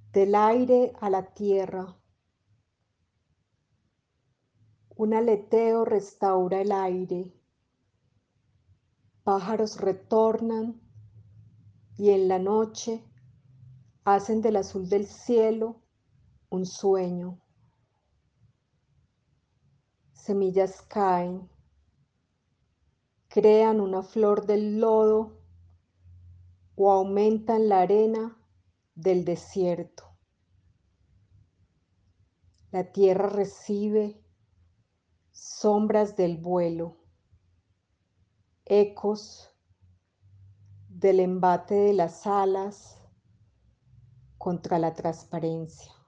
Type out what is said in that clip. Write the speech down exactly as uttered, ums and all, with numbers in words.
Del aire a la tierra, un aleteo restaura el aire, pájaros retornan y en la noche hacen del azul del cielo un sueño. Semillas caen, crean una flor del lodo o aumentan la arena del desierto. La tierra recibe sombras del vuelo, ecos del embate de las alas contra la transparencia.